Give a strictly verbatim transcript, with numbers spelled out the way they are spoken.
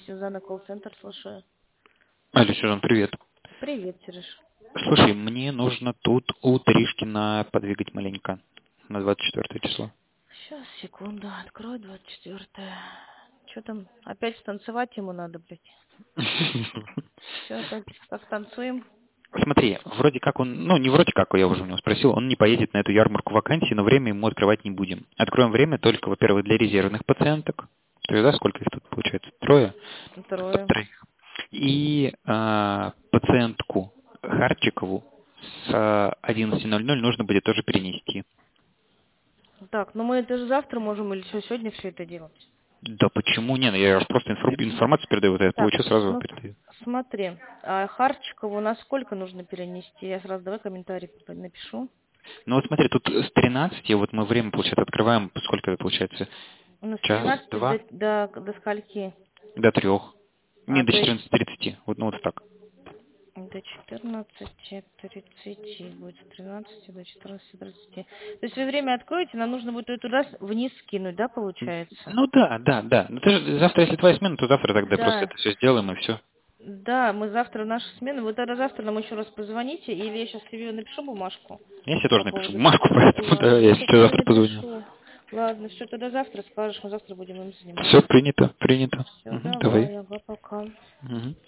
Сюзанна, колл-центр, слушаю. Алло, Сюзан, привет. Привет, Сереж. Слушай, мне нужно тут у Тришкина подвигать маленько на двадцать четвёртое число. Сейчас, секунду, открой двадцать четвёртое. Что там, опять станцевать ему надо, блядь? Все, опять как танцуем? Смотри, вроде как он, ну не вроде как, я уже у него спросил, он не поедет на эту ярмарку вакансий, но время ему открывать не будем. Откроем время только, во-первых, для резервных пациенток. То есть, да, сколько их тут получается? Трое? Трое. Троих. И а, пациентку Харчикову с одиннадцати ноль ноль нужно будет тоже перенести. Так, ну мы это же завтра можем или что, сегодня все это делать? Да почему нет? Я же просто информ- информацию передаю, вот я Так, получу, сразу см- передаю. смотри, а Харчикову на сколько нужно перенести? Я сразу давай комментарий напишу. Ну вот смотри, тут с тринадцати, вот мы время, получается, открываем, сколько это получается? У нас с Час, тринадцати до, два, до, до скольки? до трех. Не, А, до то есть четырнадцати тридцати. Вот, ну вот так. до четырнадцати тридцати будет с тринадцати до четырнадцати тридцати. То есть вы время откроете, нам нужно будет ее туда с- вниз скинуть, да, получается? Ну да, да, да. Ну ты же завтра, если твоя смена, то завтра тогда просто Да, это все сделаем и все. да, мы завтра нашу смену. Вы тогда завтра нам еще раз позвоните, или я сейчас тебе напишу бумажку Я себе по тоже напишу поводу... бумажку, поэтому да, Ладно, я все тебе тебе завтра позвоню. напишу. Ладно, все, тогда завтра скажешь, мы завтра будем им Все заниматься. принято, принято. Все, Мгм, давай. давай, ага, пока. Мгм.